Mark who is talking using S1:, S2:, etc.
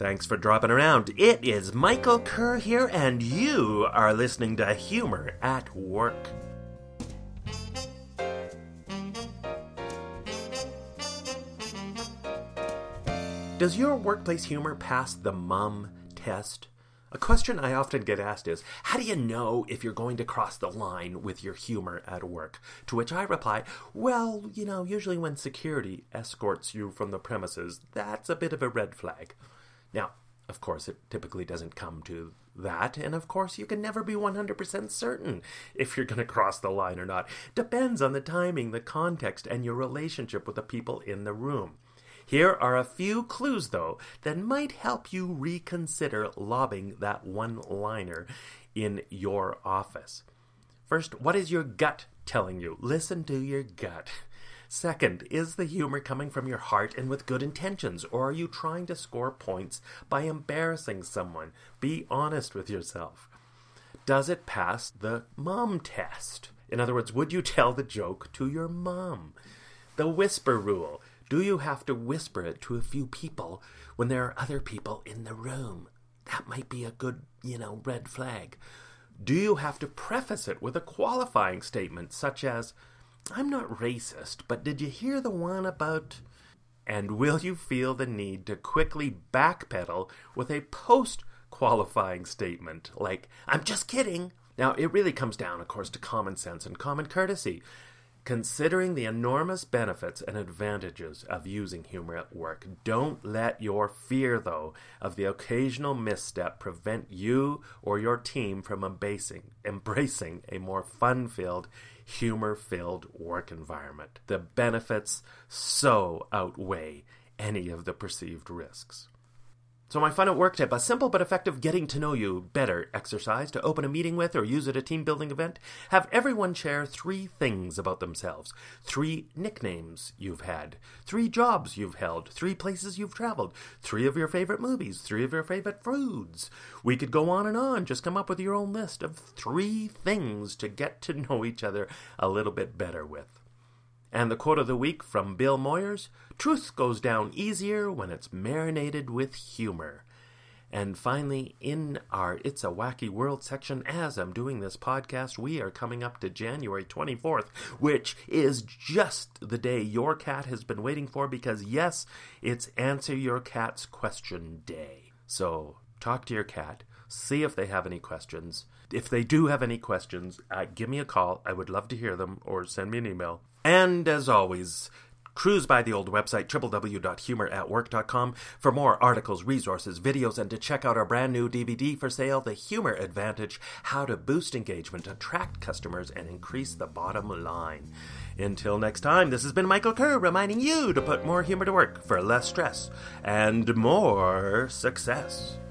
S1: Thanks for dropping around. It is Michael Kerr here, and you are listening to Humor at Work. Does your workplace humor pass the mum test? A question I often get asked is, how do you know if you're going to cross the line with your humor at work? To which I reply, well, usually when security escorts you from the premises, that's a bit of a red flag. Now, of course, it typically doesn't come to that, and of course, you can never be 100% certain if you're going to cross the line or not. Depends on the timing, the context, and your relationship with the people in the room. Here are a few clues, though, that might help you reconsider lobbing that one-liner in your office. First, what is your gut telling you? Listen to your gut. Second, is the humor coming from your heart and with good intentions, or are you trying to score points by embarrassing someone? Be honest with yourself. Does it pass the mom test? In other words, would you tell the joke to your mom? The whisper rule. Do you have to whisper it to a few people when there are other people in the room? That might be a good, red flag. Do you have to preface it with a qualifying statement such as, I'm not racist, but did you hear the one about... And will you feel the need to quickly backpedal with a post-qualifying statement like, I'm just kidding? Now, it really comes down, of course, to common sense and common courtesy. Considering the enormous benefits and advantages of using humor at work, don't let your fear, though, of the occasional misstep prevent you or your team from embracing a more fun-filled, humor-filled work environment. The benefits so outweigh any of the perceived risks. So my fun at work tip, a simple but effective getting to know you better exercise to open a meeting with or use at a team building event. Have everyone share 3 things about themselves. 3 nicknames you've had. 3 jobs you've held. 3 places you've traveled. 3 of your favorite movies. 3 of your favorite foods. We could go on and on. Just come up with your own list of 3 things to get to know each other a little bit better with. And the quote of the week from Bill Moyers, truth goes down easier when it's marinated with humor. And finally, in our It's a Wacky World section, as I'm doing this podcast, we are coming up to January 24th, which is just the day your cat has been waiting for because, yes, it's Answer Your Cat's Question Day. So talk to your cat, see if they have any questions. If they do have any questions, give me a call. I would love to hear them, or send me an email. And as always, cruise by the old website, www.humoratwork.com, for more articles, resources, videos, and to check out our brand new DVD for sale, The Humor Advantage, How to Boost Engagement, Attract Customers, and Increase the Bottom Line. Until next time, this has been Michael Kerr reminding you to put more humor to work for less stress and more success.